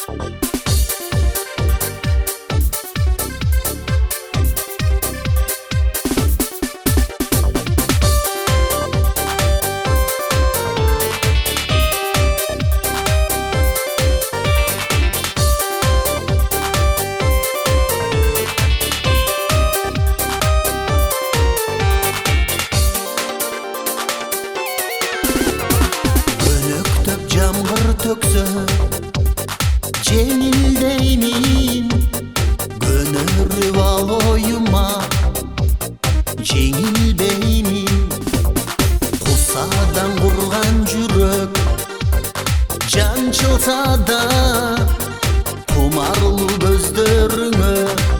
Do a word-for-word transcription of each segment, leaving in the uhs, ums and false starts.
Töksө жеңилдеймин көнөрүп ал оюма жеңилбеймин кусадан курган жүрөк жанчылса да кумарлуу көздөрүңө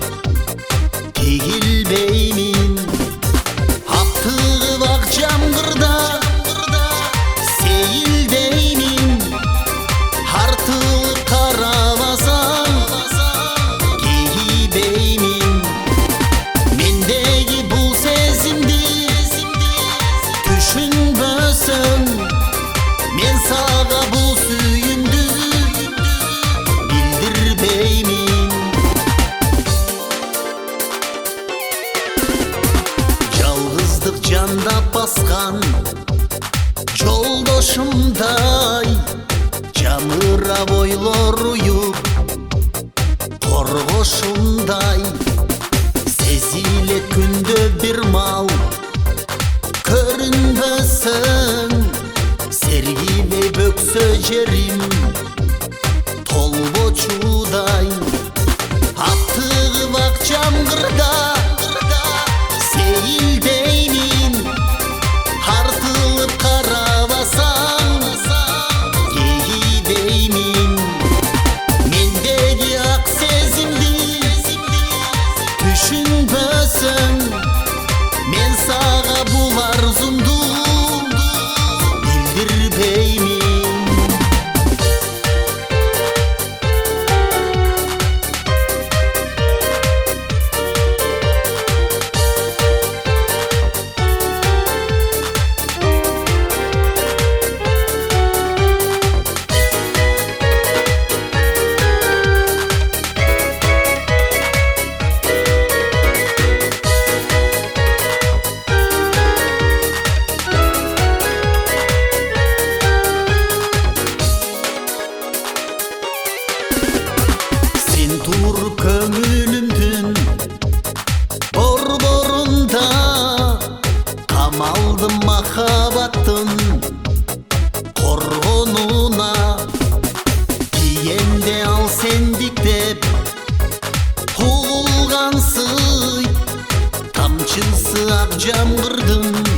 тигилбеймин аптыгып ак жамгырда мен сага бул сүйүндү билдирбеймин. Жалгыздык жандап баскан жолдошумдай жамырап ойлор уюп коргошумдай сезилет күндө бир мал көрүнбөсөң сергимей бөксө жерим толбочудай аптыгып ак жамгырда сейилдеймин артылып карабасаң кейидеймин мендеги ак сезимди түшүнбөсөң мен сага бул арзумду билдирбеймин. Туруп көңүлүмдүн борборунда камалдым махабаттын коргонуна кийенде ал сендиктеп угулгансый тамчысы ак жамгырдын